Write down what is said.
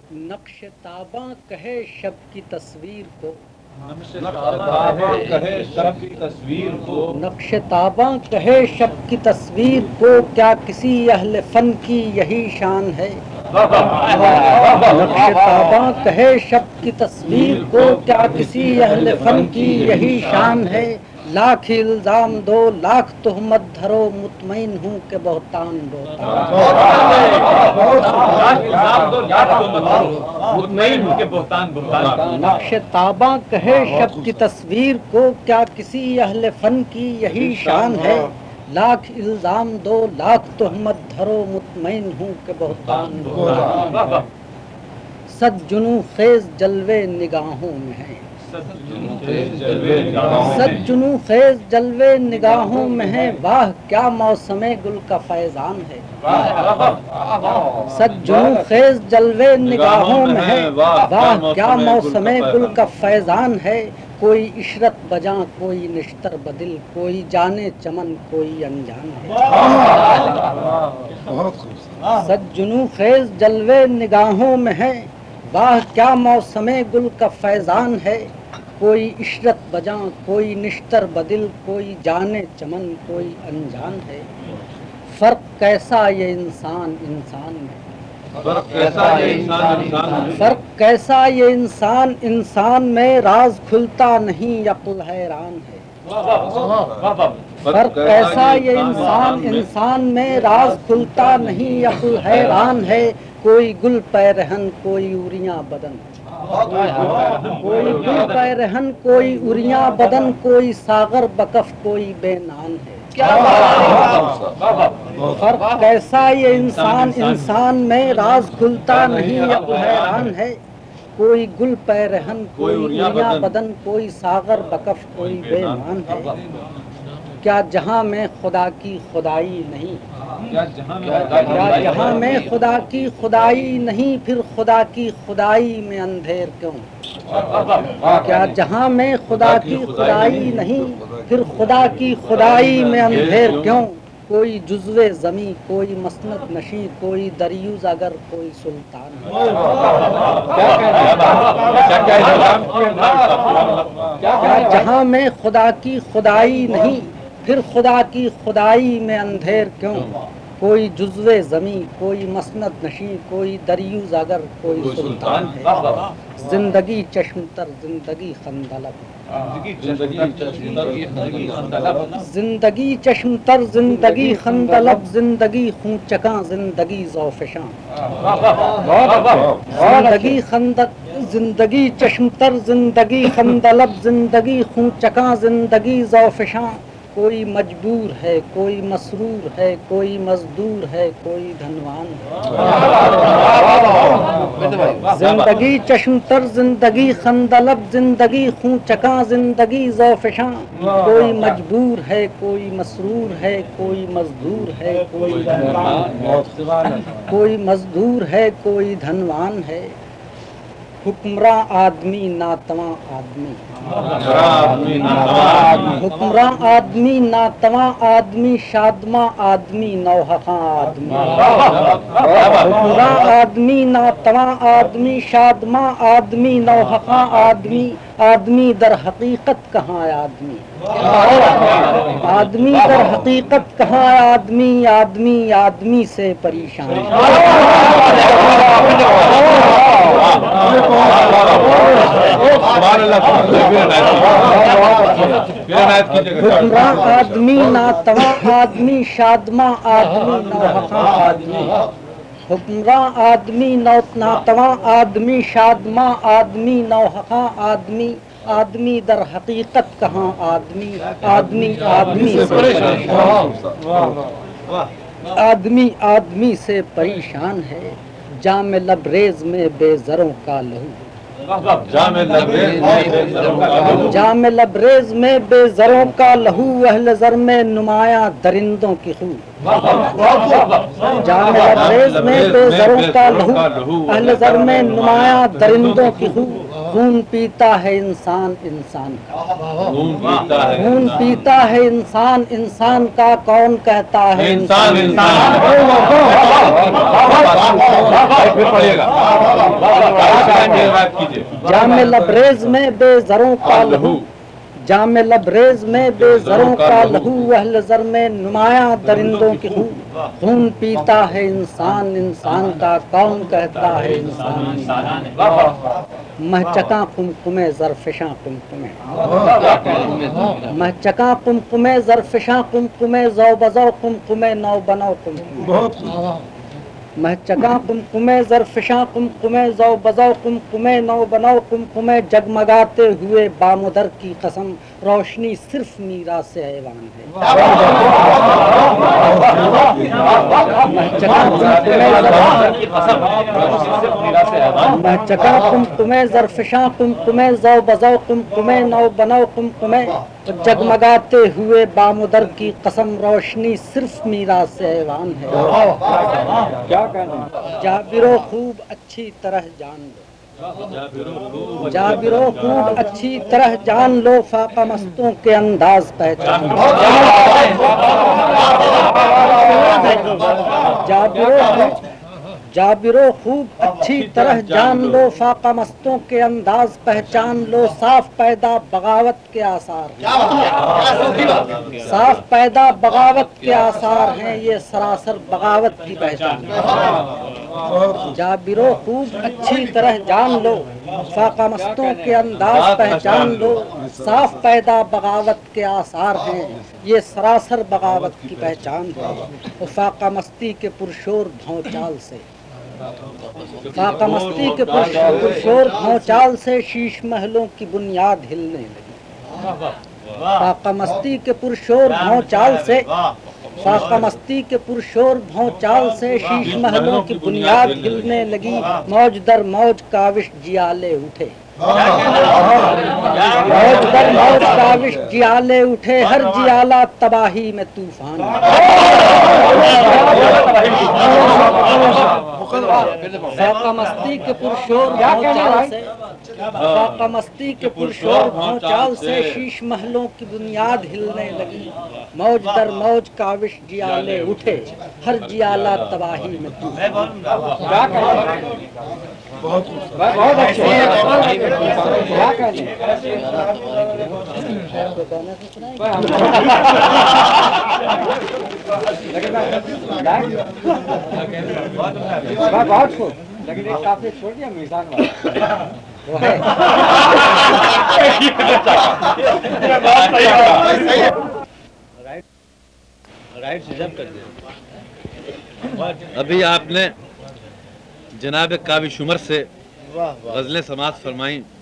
نقش تاباں کہے شب کی تصویر کو، نقش تاباں کہے شب کی تصویر کو، نقش تاباں کہے شب کی تصویر کو، کیا کسی اہل فن کی یہی شان ہے؟ نقش تاباں کہے شب کی تصویر کو، کیا کسی اہل فن کی یہی شان ہے؟ لاکھ الزام دو لاکھ تہمت دھرو، مطمئن ہوں کہ بہتان مطمئن ہوں کہ بہتان بہتان۔ نقش تاباں کہے شب کی تصویر کو، کیا کسی اہل فن کی یہی شان ہے؟ لاکھ الزام دو لاکھ تہمت دھرو، مطمئن ہوں کہ بہتان صد جنوں خیز جلوے نگاہوں میں ہیں، صد جنوں خیز جلوے نگاہوں میں ہیں، واہ کیا موسم گل کا فیضان ہے۔ صد جنوں خیز جلوے نگاہوں میں ہیں، واہ کیا موسم گل کا فیضان ہے۔ کوئی عشرت بجاں کوئی نشتر بدل، کوئی جانے چمن کوئی انجان ہے۔ صد جنوں خیز جلوے نگاہوں میں ہیں، واہ کیا موسم گل کا فیضان ہے۔ کوئی عشرت بجاں کوئی نشتر بدل، کوئی جانے چمن کوئی انجان ہے۔ فرق کیسا یہ انسان انسان میں، فرق کیسا یہ انسان انسان میں، فرق کیسا یہ انسان انسان میں، راز کھلتا نہیں عقل حیران ہے۔ فرق کیسا یہ انسان انسان میں، راز کھلتا نہیں عقل حیران ہے۔ کوئی گل پیرہن کوئی اریاں بدن، کوئی گل پیرہن کوئی اریاں بدن، کوئی ساغر بکف کوئی بے نان ہے۔ فرق کیسا یہ انسان انسان میں، راز کھلتا نہیں عقل حیران ہے۔ کوئی گل پیرہن کوئی اریاں بدن، کوئی ساغر بکف کوئی بے نان ہے۔ کیا جہاں میں خدا کی خدائی نہیں، کیا جہاں میں خدا کی خدائی نہیں، پھر خدا کی خدائی میں اندھیر کیوں؟ کیا جہاں میں خدا کی خدائی نہیں، پھر خدا کی خدائی میں اندھیر کیوں؟ کوئی جزو زمیں کوئی مسند نشیں، کوئی دریوز اگر کوئی سلطان ہے۔ کیا جہاں میں خدا کی خدائی نہیں، پھر خدا کی خدائی میں اندھیر کیوں؟ کوئی جزو زمیں کوئی مسند نشیں، کوئی دریوز اگر کوئی سلطان ہے۔ زندگی چشم تر زندگی خندلب، زندگی چشم تر زندگی خندلب، زندگی خون چکاں زندگی ذوفشاں، زندگی زندگی چشم تر زندگی خندلب، زندگی خون چکاں زندگی ذوفشاں۔ کوئی مجبور ہے کوئی مسرور ہے، کوئی مزدور ہے کوئی دھنوان ہے۔ زندگی چشم تر زندگی خندلب، زندگی خون چکاں زندگی ذوفشاں۔ کوئی مجبور ہے کوئی مسرور ہے، کوئی مزدور ہے کوئی دھنوان ہے، کوئی مزدور ہے کوئی دھنوان ہے۔ حکمراں آدمی ناتواں آدمی، حکمراں آدمی ناتواں آدمی، شادماں آدمی نوحقاں آدمی۔ حکمراں آدمی ناتواں آدمی، شادماں آدمی نوحقاں آدمی۔ آدمی در حقیقت کہاں آدمی، آدمی در حقیقت کہاں آدمی، آدمی آدمی سے پریشان۔ حکمراں آدمی ناتواں آدمی، شادماں آدمی نوحقاں آدمی۔ حکمراں آدمی ناتواں آدمی، شادماں آدمی نوحقاں آدمی۔ آدمی در حقیقت کہاں آدمی، آدمی آدمی سے پریشان، آدمی آدمی سے پریشان ہے۔ جام لبریز میں بے زروں کا لہو، جام لبریز میں بے زروں کا لہو، اہل زر میں نمایاں درندوں کی خو۔ جام لبریز میں بے زروں کا لہو، اہل زر میں نمایاں درندوں کی خو۔ خون پیتا ہے انسان انسان کا، خون خون پیتا ہے پیتا ہے انسان انسان کا، کون کہتا ہے انسان انسان؟ پھر پڑھیے گا کیجیے جام لبریز میں بے زروں کا لہو، جام لبریز میں بے زروں کا لہو، اہل زر میں نمایاں درندوں کی خون، خون پیتا ہے انسان انسان کا، کون کہتا ہے انسان؟ مہچکاں قمقمے زرفشاں قمقمے، مہچکاں قمقمے زرفشاں قمقمے، ذو بذو قمقمے نو بنو قمقمے، مہچکاں قمقمے زرفشاں قمقمے، ذو بذو قمقمے نو بنو قمقمے، جگمگاتے ہوئے بامدر کی قسم، روشنی صرف میراث ایوان ہے۔ مہچکاں قمقمے زرفشاں قمقمے، ذو بذو قمقمے نو بنو قمقمے، جگمگاتے ہوئے بامدر کی قسم، روشنی صرف میراث ایوان ہے۔ جابرو خوب اچھی طرح جان لو، جابرو خوب اچھی طرح جان لو، فاقہ مستوں کے انداز پہچان لو، جابرو خوب اچھی طرح جان لو، فاقہ مستوں کے انداز پہچان لو، صاف پیدا بغاوت کے آثار ہیں، صاف پیدا بغاوت کے آثار ہیں، یہ سراسر بغاوت کی پہچان ہے۔ جابرو خوب اچھی طرح جان لو، فاقہ مستوں کے انداز پہچان لو، صاف پیدا بغاوت کے آثار ہیں، یہ سراسر بغاوت کی پہچان ہے۔ فاقہ مستی کے پرشور بھونچال سے، فاقہ مستی کے پرشور بھونچال سے، شیش محلوں کی بنیاد ہلنے لگی، فاقہ مستی کے پرشور بھونچال سے، فاقہ مستی کے پرشور بھونچال سے، شیش محلوں کی بنیاد ہلنے لگی، موج در موج کاوش جیالے اٹھے، موج در موج کاوش جیالے اٹھے، ہر جیالہ تباہی میں طوفان، فاقہ مستی کے پرشور بھونچال سے، فاقہ مستی کے پرشور بھونچال سے، شیش محلوں کی بنیاد ہلنے لگی، موج در موج کاوش جیالے اٹھے، ہر جیالہ تباہی میں طوفان۔ بہت اچھے بہت خوب، لیکن ایک کافی چھوڑ دیا میزان والا وہ ہے۔ ابھی آپ نے جناب کاوش عمر سے غزلیں سماعت فرمائیں،